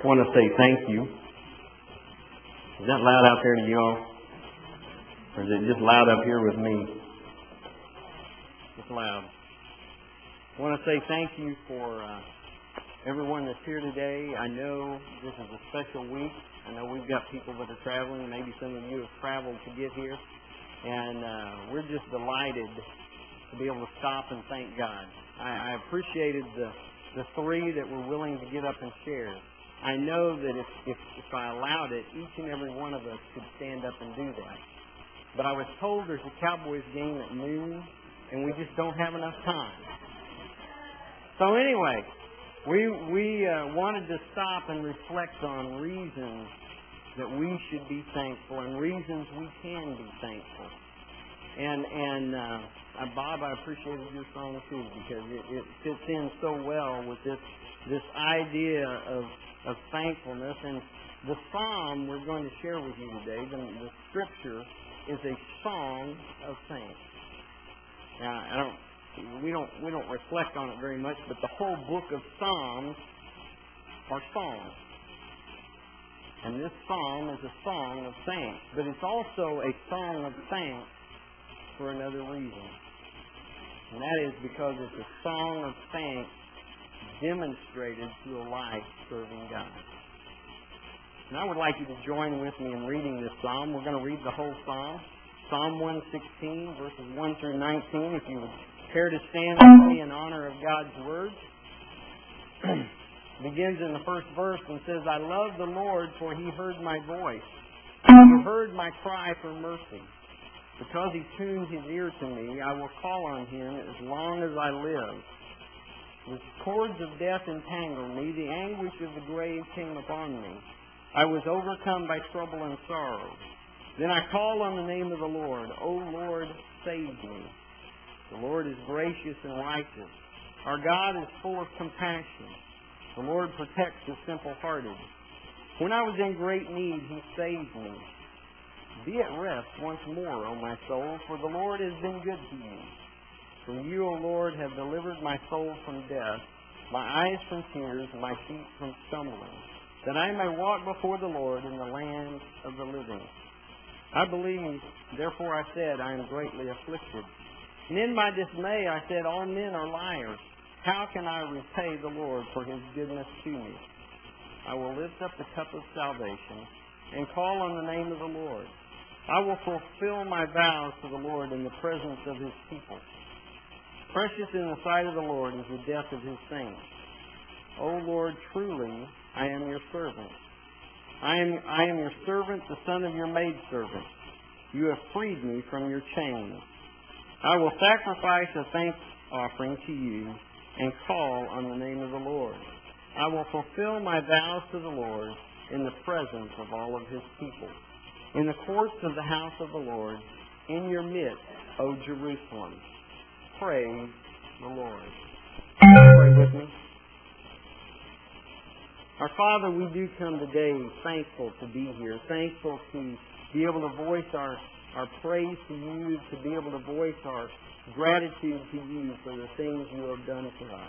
I want to say thank you. Is that loud out there to you all? Or is it just loud up here with me? It's loud. I want to say thank you for everyone that's here today. I know this is a special week. I know we've got people that are traveling. Maybe some of you have traveled to get here. And we're just delighted to be able to stop and thank God. I appreciated the three that were willing to get up and share. I know that if I allowed it, each and every one of us could stand up and do that. But I was told there's a Cowboys game at noon, and we just don't have enough time. So anyway, we wanted to stop and reflect on reasons that we should be thankful and reasons we can be thankful. And Bob, I appreciated your song too, because it fits in so well with this idea of thankfulness. And the psalm we're going to share with you today, the scripture, is a song of thanks. Now, we don't reflect on it very much, but the whole book of Psalms are songs. And this psalm is a song of thanks, but it's also a song of thanks for another reason. And that is because it's a song of thanks demonstrated through a life serving God. And I would like you to join with me in reading this psalm. We're going to read the whole psalm. Psalm 116, verses 1 through 19. If you would care to stand with me in honor of God's word. Begins in the first verse and says, I love the Lord, for He heard my voice. He heard my cry for mercy. Because He tuned His ear to me, I will call on Him as long as I live. The cords of death entangled me. The anguish of the grave came upon me. I was overcome by trouble and sorrow. Then I called on the name of the Lord. O Lord, save me. The Lord is gracious and righteous. Our God is full of compassion. The Lord protects the simple-hearted. When I was in great need, He saved me. Be at rest once more, O my soul, for the Lord has been good to you. For you, O Lord, have delivered my soul from death, my eyes from tears, and my feet from stumbling, that I may walk before the Lord in the land of the living. I believed, therefore I said, I am greatly afflicted. And in my dismay I said, all men are liars. How can I repay the Lord for His goodness to me? I will lift up the cup of salvation and call on the name of the Lord. I will fulfill my vows to the Lord in the presence of His people. Precious in the sight of the Lord is the death of His saints. O Lord, truly I am your servant. I am your servant, the son of your maidservant. You have freed me from your chains. I will sacrifice a thank offering to you and call on the name of the Lord. I will fulfill my vows to the Lord in the presence of all of His people. In the courts of the house of the Lord, in your midst, O Jerusalem. Praise the Lord. Pray with me. Our Father, we do come today thankful to be here, thankful to be able to voice our praise to you, to be able to voice our gratitude to you for the things you have done for us.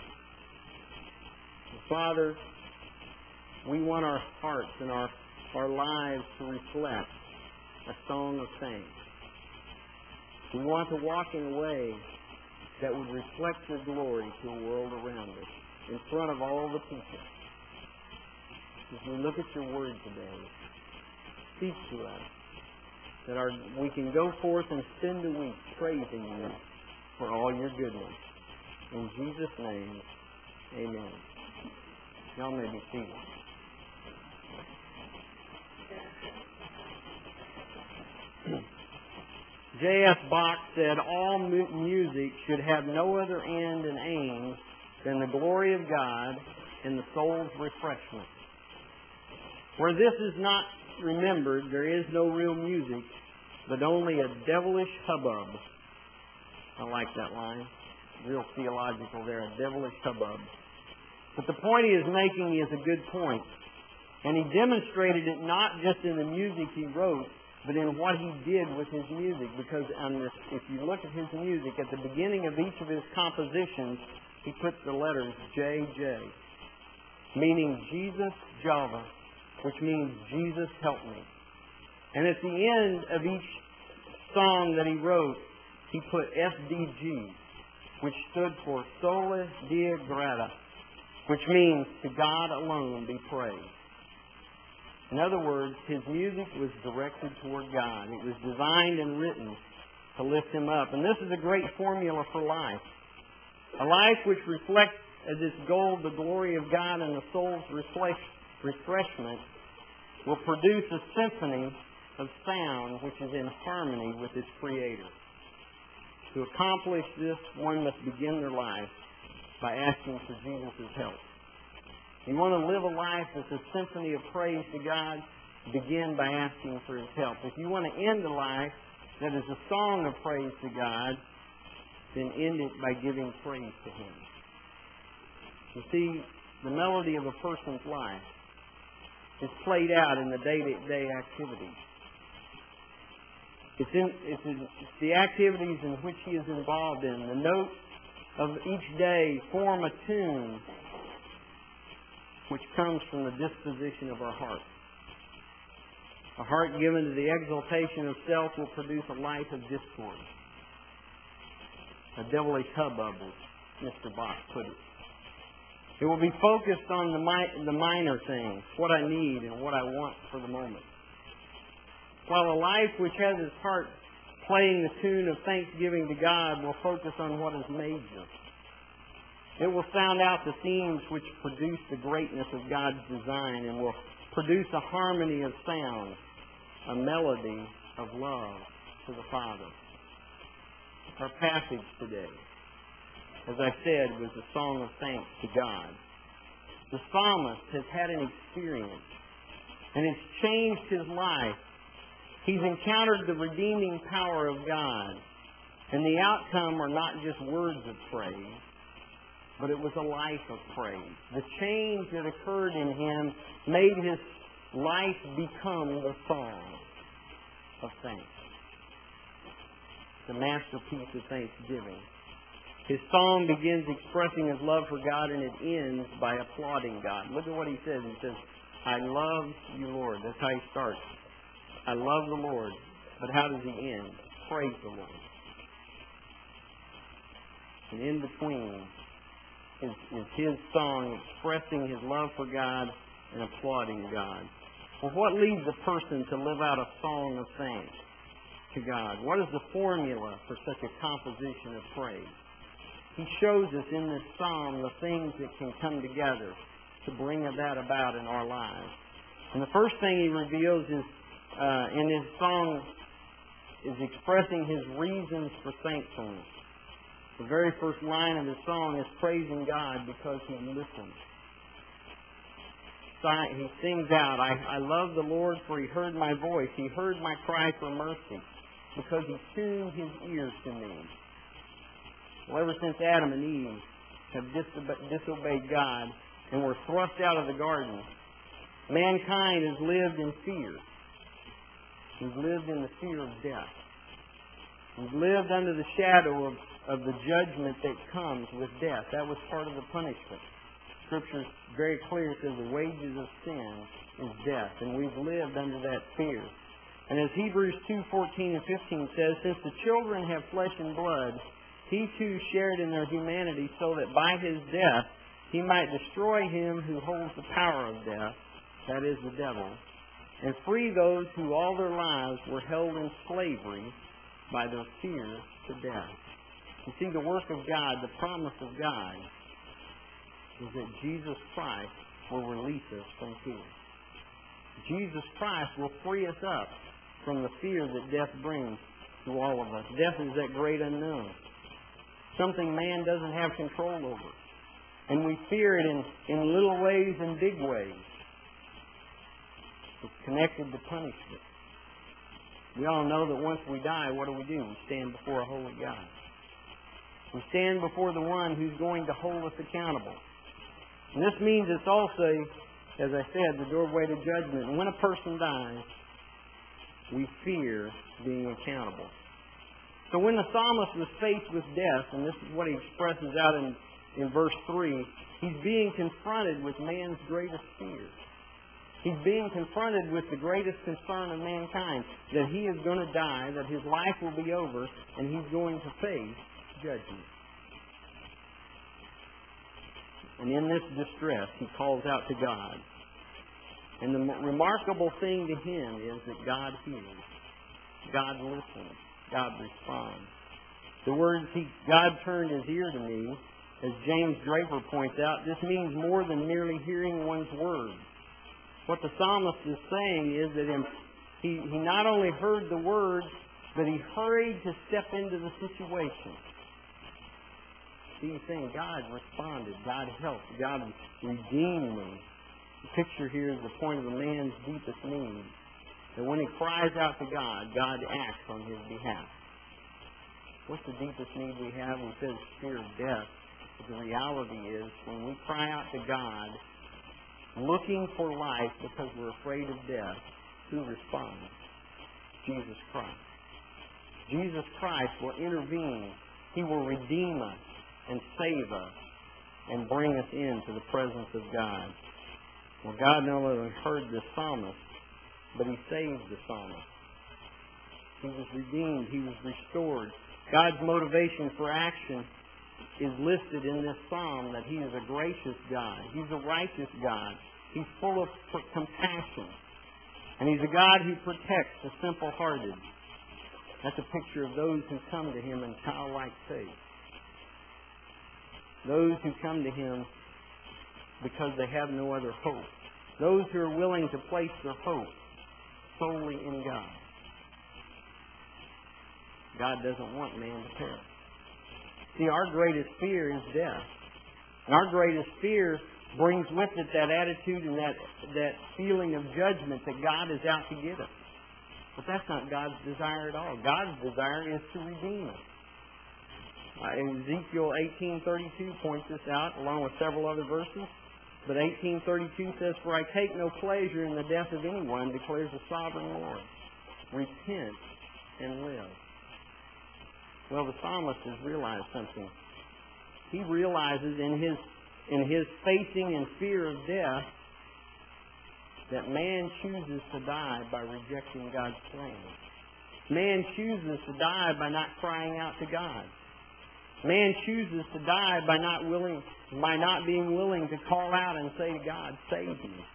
Father, we want our hearts and our lives to reflect a song of thanks. We want to walk in a way that would reflect your glory to the world around us, in front of all the people. As we look at your word today, speak to us, that we can go forth and spend the week praising you for all your goodness. In Jesus' name, amen. Y'all may be seated. J.S. Bach said, all music should have no other end and aim than the glory of God and the soul's refreshment. Where this is not remembered, there is no real music, but only a devilish hubbub. I like that line. Real theological there, a devilish hubbub. But the point he is making is a good point. And he demonstrated it not just in the music he wrote, but in what he did with his music. Because if you look at his music, at the beginning of each of his compositions, he puts the letters J.J. meaning Jesus Java, which means Jesus help me. And at the end of each song that he wrote, he put SDG, which stood for Soli Deo Grata, which means to God alone be praised. In other words, his music was directed toward God. It was designed and written to lift him up. And this is a great formula for life. A life which reflects as its goal the glory of God and the soul's refreshment will produce a symphony of sound which is in harmony with its Creator. To accomplish this, one must begin their life by asking for Jesus' help. You want to live a life that's a symphony of praise to God, begin by asking for His help. If you want to end a life that is a song of praise to God, then end it by giving praise to Him. You see, the melody of a person's life is played out in the day-to-day activities. It's the activities in which he is involved in. The notes of each day form a tune which comes from the disposition of our heart. A heart given to the exaltation of self will produce a life of discord. A devilish hubbub, as Mr. Bach put it. It will be focused on the minor things, what I need and what I want for the moment. While a life which has its heart playing the tune of thanksgiving to God will focus on what is major. It will sound out the themes which produce the greatness of God's design and will produce a harmony of sound, a melody of love to the Father. Our passage today, as I said, was a song of thanks to God. The psalmist has had an experience, and it's changed his life. He's encountered the redeeming power of God, and the outcome are not just words of praise, but it was a life of praise. The change that occurred in him made his life become the song of thanks. The masterpiece of thanksgiving. His song begins expressing his love for God, and it ends by applauding God. Look at what he says. He says, I love you, Lord. That's how he starts. I love the Lord. But how does he end? Praise the Lord. And in between is his song expressing his love for God and applauding God. Well, what leads a person to live out a song of thanks to God? What is the formula for such a composition of praise? He shows us in this psalm the things that can come together to bring that about in our lives. And the first thing he reveals is in his song is expressing his reasons for thankfulness. The very first line of his song is praising God because he listens. He sings out, I love the Lord for he heard my voice. He heard my cry for mercy because he tuned his ears to me. Well, ever since Adam and Eve have disobeyed God and were thrust out of the garden, mankind has lived in fear. We've lived in the fear of death. We've lived under the shadow of the judgment that comes with death. That was part of the punishment. Scripture is very clear. It says the wages of sin is death. And we've lived under that fear. And as Hebrews 2:14 and 15 says, since the children have flesh and blood, he too shared in their humanity so that by his death he might destroy him who holds the power of death, that is the devil, and free those who all their lives were held in slavery by their fear to death. You see, the work of God, the promise of God, is that Jesus Christ will release us from fear. Jesus Christ will free us up from the fear that death brings to all of us. Death is that great unknown. Something man doesn't have control over. And we fear it in little ways and big ways. It's connected to punishment. We all know that once we die, what do? We stand before a holy God. We stand before the one who's going to hold us accountable. And this means it's also, as I said, the doorway to judgment. And when a person dies, we fear being accountable. So when the psalmist was faced with death, and this is what he expresses out in in verse 3, he's being confronted with man's greatest fear. He's being confronted with the greatest concern of mankind, that he is going to die, that his life will be over, and he's going to face judgment. And in this distress, he calls out to God. And the remarkable thing to him is that God hears. God listens. God responds. The words, God turned his ear to me, as James Draper points out, this means more than merely hearing one's words. What the psalmist is saying is that he not only heard the words, but he hurried to step into the situation. He's saying, God responded, God helped, God redeemed me. The picture here is the point of a man's deepest need. That when he cries out to God, God acts on his behalf. What's the deepest need we have? We said fear of death. But the reality is, when we cry out to God, looking for life because we're afraid of death, who responds? Jesus Christ. Jesus Christ will intervene. He will redeem us and save us and bring us into the presence of God. Well, God not only heard the psalmist, but he saved the psalmist. He was redeemed. He was restored. God's motivation for action is listed in this psalm, that he is a gracious God. He's a righteous God. He's full of compassion. And he's a God who protects the simple-hearted. That's a picture of those who come to him in childlike faith. Those who come to him because they have no other hope. Those who are willing to place their hope solely in God. God doesn't want man to perish. See, our greatest fear is death. And our greatest fear brings with it that attitude and that feeling of judgment that God is out to get us. But that's not God's desire at all. God's desire is to redeem us. Ezekiel 18:32 points this out, along with several other verses. But 18:32 says, "For I take no pleasure in the death of anyone, declares the sovereign Lord. Repent and live." Well, the psalmist has realized something. He realizes in his facing and fear of death that man chooses to die by rejecting God's plan. Man chooses to die by not crying out to God. Man chooses to die by not being willing to call out and say to God, "Save me."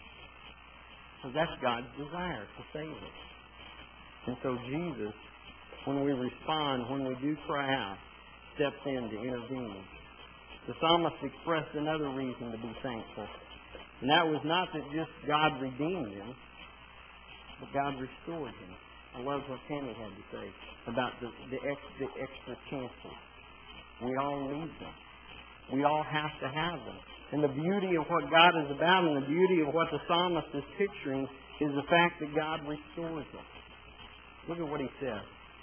So that's God's desire, to save us. And so Jesus, when we respond, when we do cry out, steps in to intervene. The psalmist expressed another reason to be thankful. And that was not that just God redeemed him, but God restored him. I love what Tammy had to say about the extra chances. We all need them. We all have to have them. And the beauty of what God is about and the beauty of what the psalmist is picturing is the fact that God restores us. Look at what he says.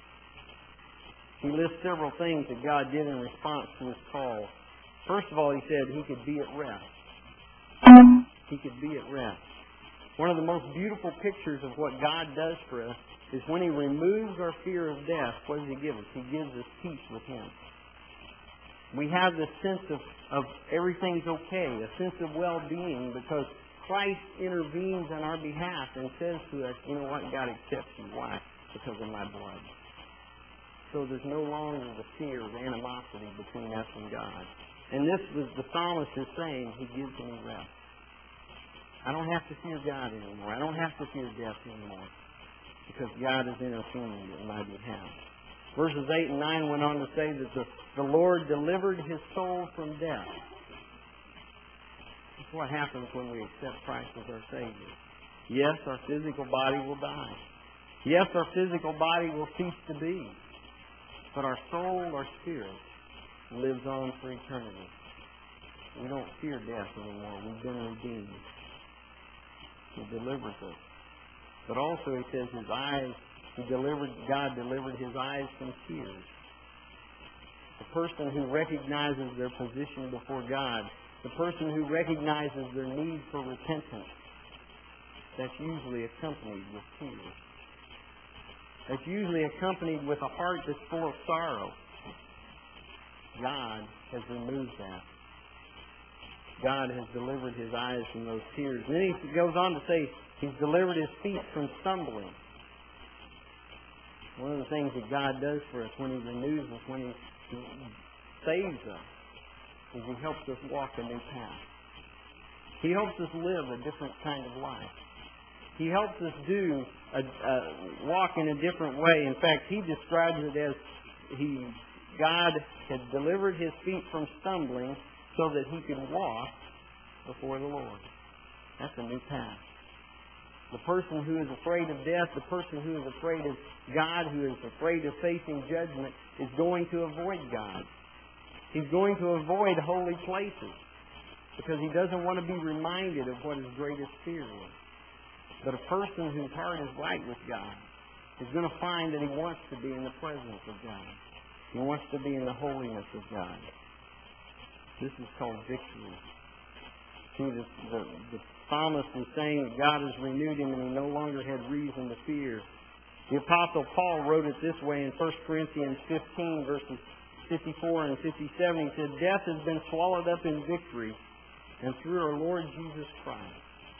He lists several things that God did in response to his call. First of all, he said he could be at rest. He could be at rest. One of the most beautiful pictures of what God does for us is when he removes our fear of death, what does he give us? He gives us peace with him. We have this sense of everything's okay, a sense of well-being, because Christ intervenes on our behalf and says to us, "You know what? God accepts you." Why? Because of my blood. So there's no longer the fear of animosity between us and God. And this was the psalmist is saying, he gives me rest. I don't have to fear God anymore. I don't have to fear death anymore, because God is intervening on my behalf. Verses 8 and 9 went on to say that the Lord delivered his soul from death. That's what happens when we accept Christ as our Savior. Yes, our physical body will die. Yes, our physical body will cease to be. But our soul, our spirit, lives on for eternity. We don't fear death anymore. We've been redeemed. He delivers us. But also he says his eyes, God delivered his eyes from tears. The person who recognizes their position before God, the person who recognizes their need for repentance, that's usually accompanied with tears. That's usually accompanied with a heart that's full of sorrow. God has removed that. God has delivered his eyes from those tears. And then he goes on to say he's delivered his feet from stumbling. One of the things that God does for us when he renews us, when he saves us, is he helps us walk a new path. He helps us live a different kind of life. He helps us walk in a different way. In fact, he describes it as God had delivered his feet from stumbling so that he could walk before the Lord. That's a new path. The person who is afraid of death, the person who is afraid of God, who is afraid of facing judgment, is going to avoid God. He's going to avoid holy places because he doesn't want to be reminded of what his greatest fear is. But a person whose heart is right with God is going to find that he wants to be in the presence of God. He wants to be in the holiness of God. This is called victory. See, the psalmist is saying that God has renewed him and he no longer had reason to fear. The Apostle Paul wrote it this way in 1 Corinthians 15, verses 54 and 57. He said, "Death has been swallowed up in victory, and through our Lord Jesus Christ."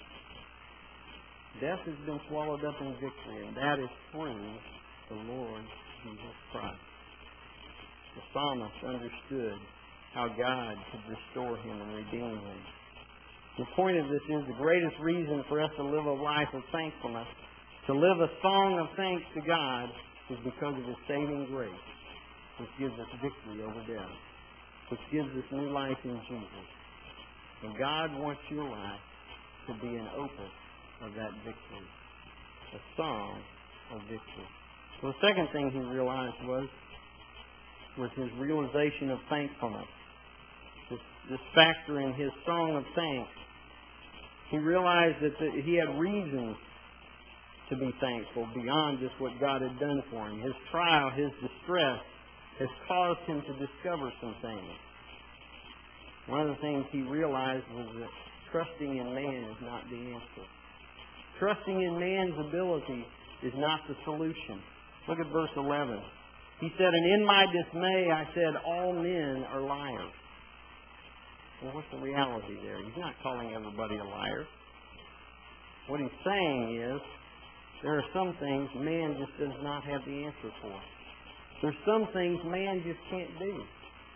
Death has been swallowed up in victory, and that is through the Lord Jesus Christ. The psalmist understood how God could restore him and redeem him. The point of this is the greatest reason for us to live a life of thankfulness, to live a song of thanks to God, is because of his saving grace, which gives us victory over death, which gives us new life in Jesus. And God wants your life to be an opus of that victory, a song of victory. So the second thing he realized was his realization of thankfulness. This factor in his song of thanks. He realized that he had reasons to be thankful beyond just what God had done for him. His trial, his distress, has caused him to discover some things. One of the things he realized was that trusting in man is not the answer. Trusting in man's ability is not the solution. Look at verse 11. He said, "And in my dismay I said, all men are liars." Well, what's the reality there? He's not calling everybody a liar. What he's saying is, there are some things man just does not have the answer for. There's some things man just can't do.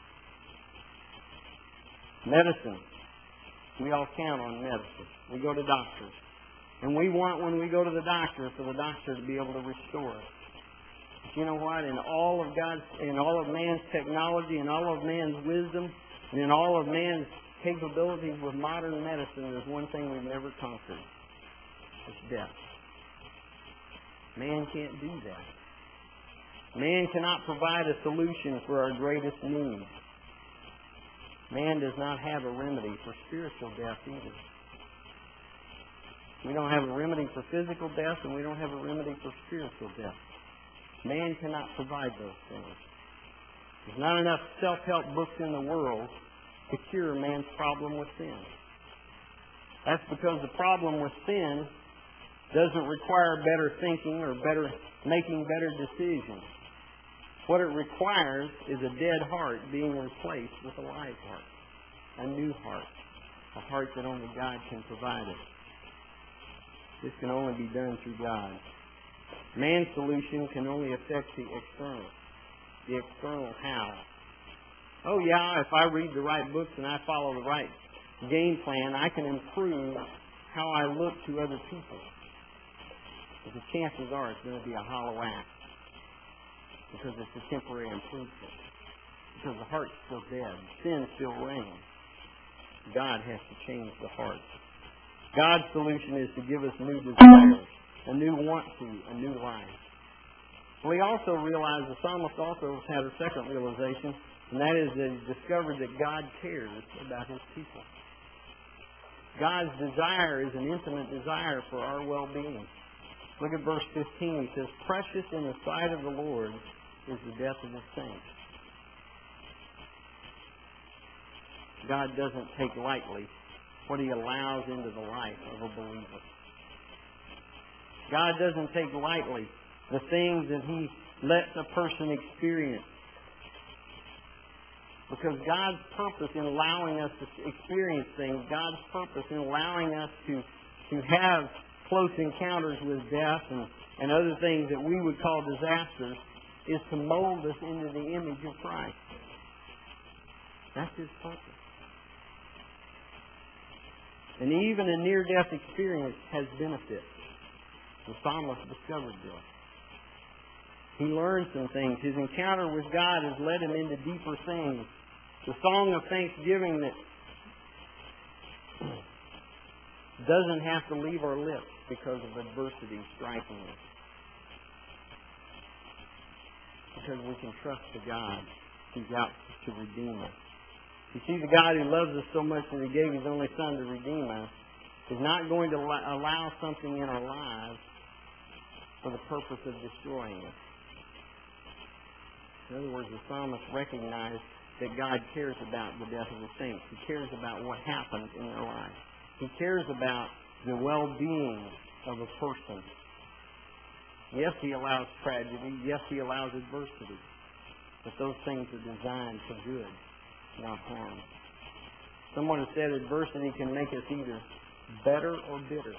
Medicine. We all count on medicine. We go to doctors. And we want, when we go to the doctor, for the doctor to be able to restore us. But you know what? In all of man's technology, in all of man's wisdom, and in all of man's capabilities with modern medicine, there's one thing we've never conquered. It's death. Man can't do that. Man cannot provide a solution for our greatest needs. Man does not have a remedy for spiritual death either. We don't have a remedy for physical death, and we don't have a remedy for spiritual death. Man cannot provide those things. There's not enough self-help books in the world to cure man's problem with sin. That's because the problem with sin doesn't require better thinking or making better decisions. What it requires is a dead heart being replaced with a live heart, a new heart, a heart that only God can provide us. This can only be done through God. Man's solution can only affect the external. The external how. Oh yeah, if I read the right books and I follow the right game plan, I can improve how I look to other people. But the chances are it's going to be a hollow act. Because it's a temporary improvement. Because the heart's still dead. Sin still reigns. God has to change the heart. God's solution is to give us new desires, a new want to, a new life. Well, he also realized, the psalmist also had a second realization, and that is that he discovered that God cares about his people. God's desire is an intimate desire for our well-being. Look at verse 15. He says, "Precious in the sight of the Lord is the death of his saints." God doesn't take lightly what he allows into the life of a believer. God doesn't take lightly the things that he lets a person experience. Because God's purpose in allowing us to experience things, God's purpose in allowing us to have close encounters with death and other things that we would call disasters, is to mold us into the image of Christ. That's His purpose. And even a near-death experience has benefits. The psalmist discovered this. He learned some things. His encounter with God has led him into deeper things. The song of thanksgiving that doesn't have to leave our lips because of adversity striking us. Because we can trust the God who's out to redeem us. You see, the God who loves us so much that He gave His only Son to redeem us is not going to allow something in our lives for the purpose of destroying us. In other words, the psalmist recognized that God cares about the death of the saints. He cares about what happens in their lives. He cares about the well-being of a person. Yes, He allows tragedy. Yes, He allows adversity. But those things are designed for good, not harm. Someone has said adversity can make us either better or bitter.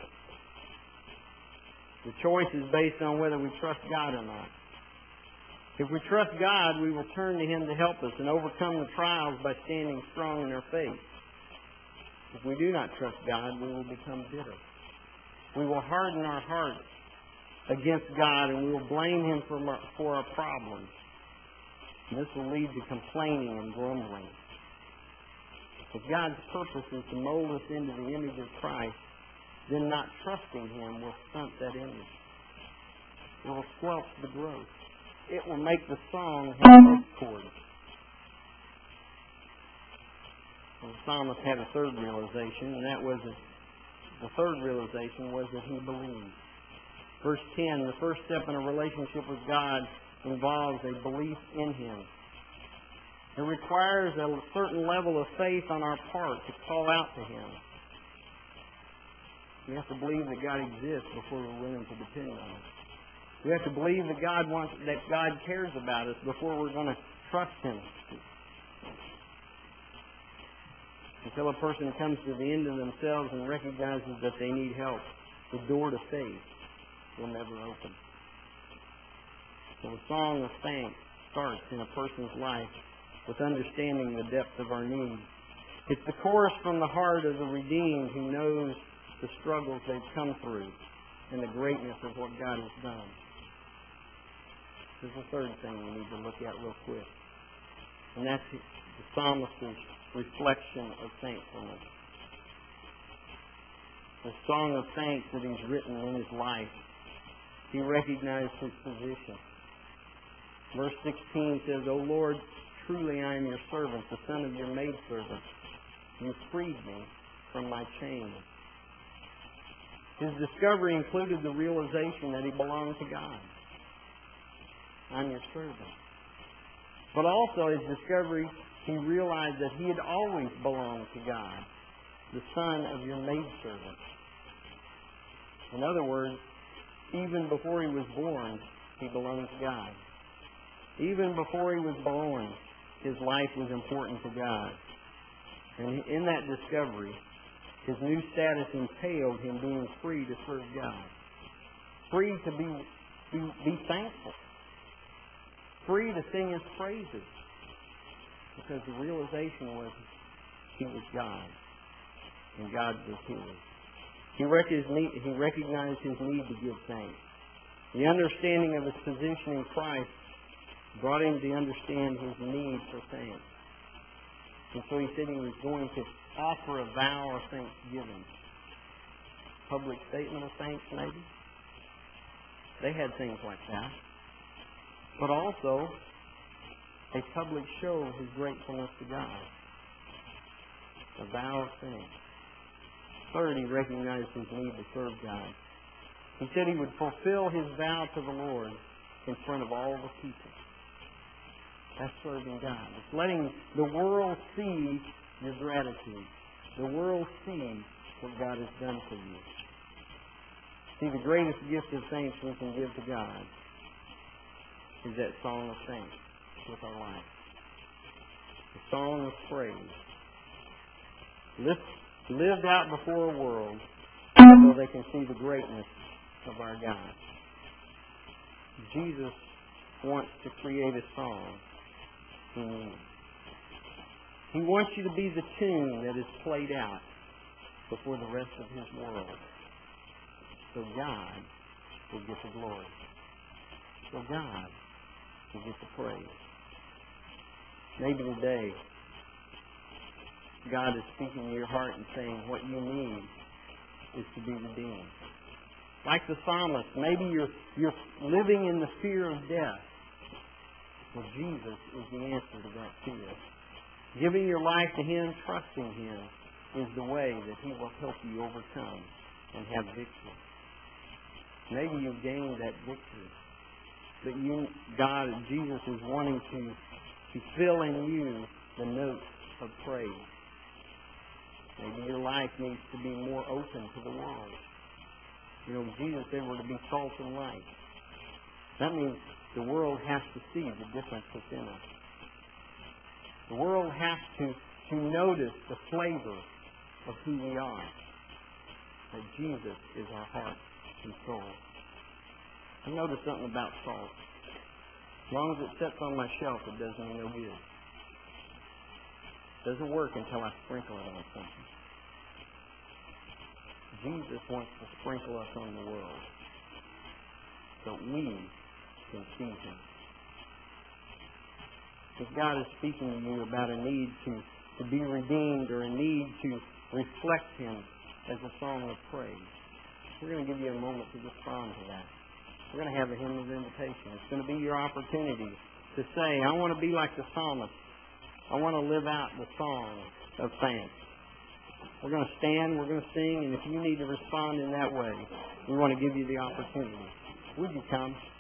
The choice is based on whether we trust God or not. If we trust God, we will turn to Him to help us and overcome the trials by standing strong in our faith. If we do not trust God, we will become bitter. We will harden our hearts against God and we will blame Him for our problems. And this will lead to complaining and grumbling. If God's purpose is to mold us into the image of Christ, then not trusting Him will stunt that image. It will squelch the growth. It will make the song have discord. The psalmist had a third realization, and that was the third realization was that he believed. Verse 10, the first step in a relationship with God involves a belief in Him. It requires a certain level of faith on our part to call out to Him. We have to believe that God exists before we're willing to depend on Him. We have to believe that God cares about us before we're going to trust Him. Until a person comes to the end of themselves and recognizes that they need help, the door to faith will never open. So the song of thanks starts in a person's life with understanding the depth of our need. It's the chorus from the heart of the redeemed who knows the struggles they've come through and the greatness of what God has done. There's a third thing we need to look at real quick. And that's the psalmist's reflection of thankfulness. The song of thanks that he's written in his life. He recognized his position. Verse 16 says, O Lord, truly I am your servant, the son of your maidservant. You freed me from my chains. His discovery included the realization that he belonged to God. I'm your servant. But also his discovery, he realized that he had always belonged to God, the son of your maidservant. In other words, even before he was born, he belonged to God. Even before he was born, his life was important to God. And in that discovery, his new status entailed him being free to serve God. Free to be thankful. Free to sing His praises. Because the realization was he was God. And God was his. He recognized his need to give thanks. The understanding of his position in Christ brought him to understand his need for thanks. And so he said he was going to offer a vow of thanksgiving. Public statement of thanks, maybe. They had things like that. But also a public show of his gratefulness to God. A vow of thanks. Third, he recognized his need to serve God. He said he would fulfill his vow to the Lord in front of all the people. That's serving God. It's letting the world see your gratitude. The world see what God has done for you. See, the greatest gift of thanks we can give to God is that song of thanks with our life. a song of praise, lived out before a world so they can see the greatness of our God. Jesus wants to create a song in you. He wants you to be the tune that is played out before the rest of His world, so God will get the glory. So God will get the praise. Maybe today God is speaking to your heart and saying what you need is to be redeemed. Like the psalmist, maybe you're living in the fear of death. Well, Jesus is the answer to that fear. Giving your life to Him, trusting Him, is the way that He will help you overcome and have victory. Maybe you've gained that victory. But Jesus is wanting to fill in you the notes of praise. Maybe your life needs to be more open to the world. You know, Jesus said we're to be salt and light. That means the world has to see the difference within us. The world has to notice the flavor of who we are. That Jesus is our heart and soul. I noticed something about salt. As long as it sits on my shelf, it does me no good. It doesn't work until I sprinkle it on something. Jesus wants to sprinkle us on the world so we can see Him. If God is speaking to you about a need to be redeemed or a need to reflect Him as a song of praise, we're going to give you a moment to respond to that. We're going to have a hymn of invitation. It's going to be your opportunity to say, I want to be like the psalmist. I want to live out the song of thanks. We're going to stand, we're going to sing, and if you need to respond in that way, we want to give you the opportunity. Would you come?